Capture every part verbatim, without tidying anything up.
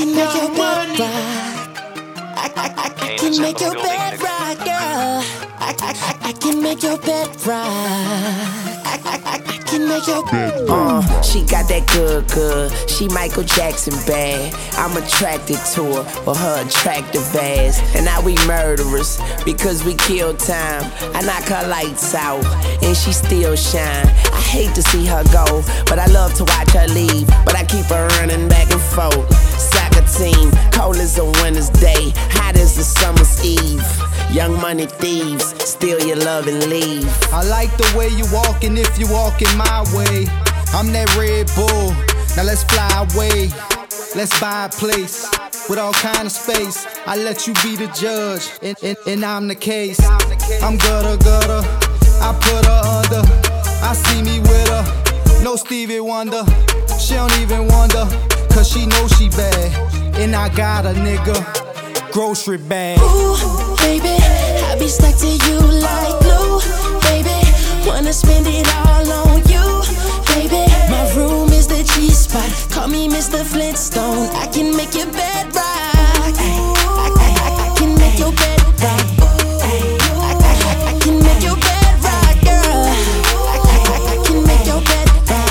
can make your bed rock. I, I, I, I can make your bed rock, girl. I, I, I, I can make your bed rock. I, I, I, I can make your bed rock. Uh, she got that good, good. She Michael Jackson bad. I'm attracted to her for her attractive ass. And now we murderers because we kill time. I knock her lights out and she still shine. I hate to see her go, but I love to watch her leave. But I keep her running back and forth. Soccer team, cold as a winter's day, hot as the summer's eve. Young money thieves, steal your love and leave. I like the way you walkin' if you walkin' my way. I'm that Red Bull, now let's fly away. Let's buy a place with all kind of space. I let you be the judge, and, and, and I'm the case. I'm gutter, gutter, I put her under. I see me with her, no Stevie Wonder. She don't even wonder, cause she know she bad. And I got a nigga, grocery bag. Ooh, baby, I be stuck to you like glue. Baby, wanna spend it all on you. Baby, my room is the G-spot. Call me Mister Flintstone. I can make your bed rock. I, I, I, I can make your bed rock. I, I, I can make your bed rock, girl. I, I, I can make your bed rock.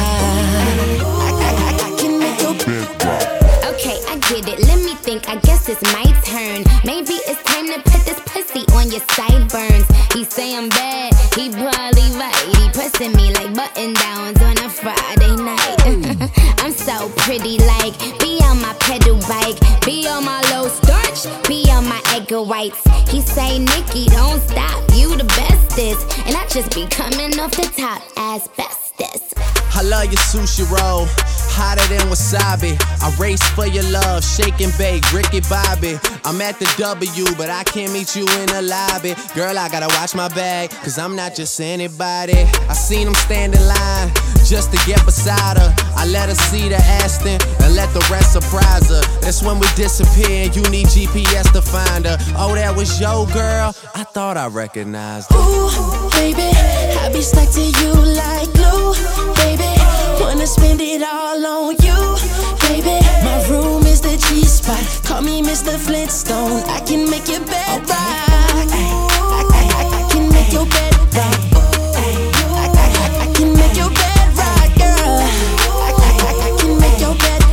I, I, I can make your bed rock. Okay, I get it. Let me think. I guess it's my turn. Maybe it's time to put this pussy on your sideburns. He say I'm bad. He probably right. He pressing me like button downs on a Friday night. I'm so pretty, like be on my pedal bike, be on my low starch, be on my egg whites. He say, Nikki, don't stop, you the bestest, and I just be coming off the top as bestest. I love your sushi roll, hotter than wasabi. I race for your love, shake and bake, Ricky Bobby. I'm at the W, but I can't meet you in the lobby. Girl, I gotta watch my bag, cause I'm not just anybody. I seen him stand in line, just to get beside her. I let her see the Aston, and let the rest surprise her. That's when we disappear, and you need G P S to find her. Oh, that was your girl? I thought I recognized her. Ooh, baby, I be stuck to you like glue. Baby, wanna spend it all on you. Baby, my room is the G-spot. Call me Mister Flintstone. I can make your bed rock. I, I, I, I can make your bed rock. I, I, I can make your bed rock, girl. I, I, I can make your bed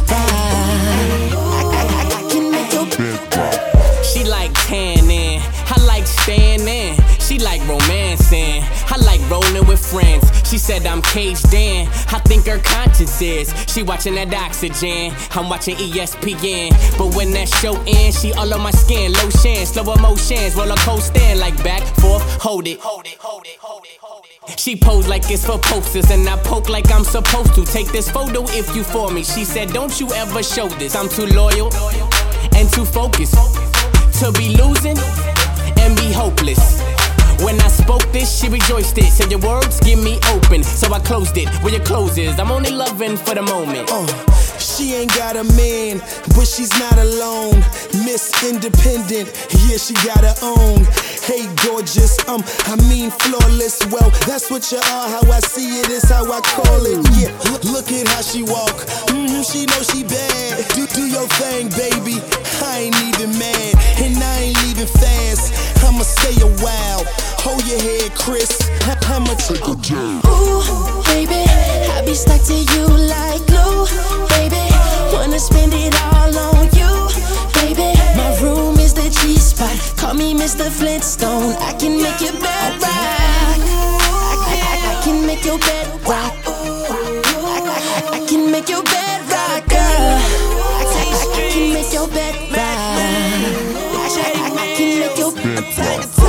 rock. I, I, I can make your bed rock. She like tanning, I like staying in. She like romancing, I like rolling with friends. She said I'm caged in, I think her conscience is. She watching that Oxygen, I'm watching E S P N. But when that show ends, she all on my skin. Lotion, slow emotions, roller coaster like back, forth, hold it. Hold it, hold it, hold it, hold it. She posed like it's for posters, and I poke like I'm supposed to. Take this photo if you for me. She said, don't you ever show this. I'm too loyal and too focused to be losing and be hopeless. When I spoke this, she rejoiced it. Said your words give me open, so I closed it. Where your clothes is, I'm only loving for the moment. Uh, she ain't got a man, but she's not alone. Miss Independent, yeah, she got her own. Hey, gorgeous, um, I mean flawless. Well, that's what you are, how I see it is how I call it. Yeah, look, look at how she walk. Mm-hmm, she know she bad. Do, do your thing, baby. I ain't even mad, and I ain't leaving fast. I'ma stay a while. Hold your head, Chris. I'ma take a jab. Ooh, baby, I be stuck to you like glue. Baby, wanna spend it all on you. Baby, my room is the G-spot. Call me Mister Flintstone. I can make your bed rock. I, I, I can make your bed rock. I, I, I can make your bed rock, girl. I, I, I can make your bed rock. I, I, I can make your bed rock.